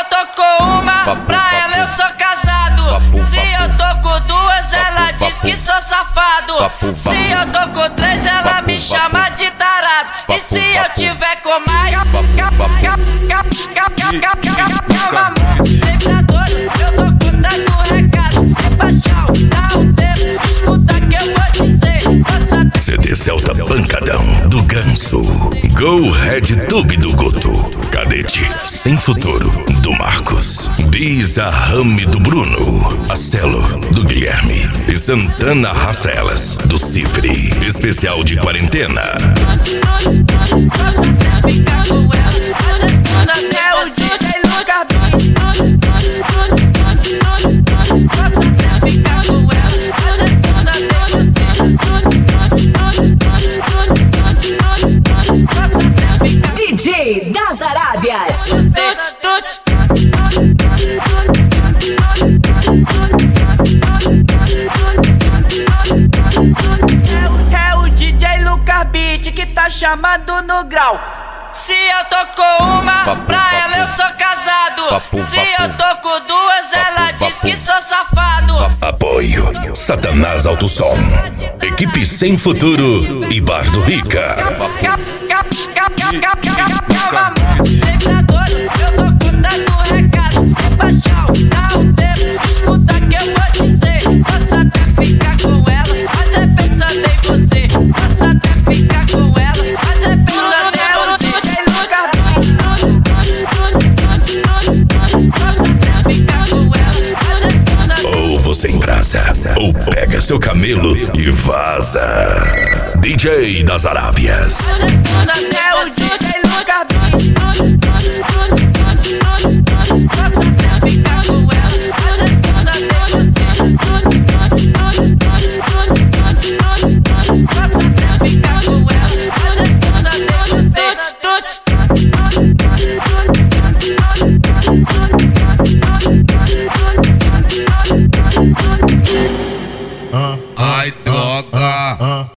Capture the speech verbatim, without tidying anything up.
eu tô com uma, papo, pra papo, ela eu sou casado. papo, Se papo, eu tô com duas, papo, ela papo, diz que sou safado. papo, Se papo, eu tô com três, ela papo, me papo, chama de tarado. papo, E se eu papo, tiver com mais, papo, vem pra todos, eu tô contando o recado. Baixar, dá o tempo, escuta que eu vou dizer. Nossa, C D Celta Pancadão do Ganso. Go Red Tube do Guto. Cadete Sem Futuro do Marcos. Bizarrame do Bruno. Acelo do Guilherme. E Santana Arrasta Elas do Cifre. Especial de quarentena. até o D J Lucas D J das Arábias. É o D J Lucas Beat que tá chamando no grau. Se eu tô com uma, Papo, pra papo. ela eu sou casado. Papo, Se papo. eu tô com duas, ela Papo, diz papo. que sou safado. Apoio Satanás Alto Som. Equipe Sem Futuro e Bar do Rica. Vem pra todos, eu tô contando o recado. Baixar, dá o tempo, escuta que eu vou dizer. Posso até ficar com elas, mas é pensando em você. Posso até ficar com elas, mas é pensando em você. Ou você embrasa, ou pega seu camelo e vaza. D J das Arábias. Até o D J Lucas